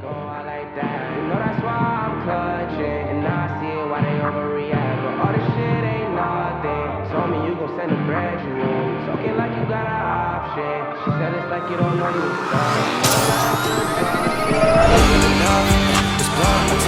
go out like that. You know that's why I'm clutching. And now I see it why they overreact. But all this shit ain't nothing. Told me you gon' send the bread, you won't. Talking like you got an option. She said it's like you don't know you was done. This blunt, I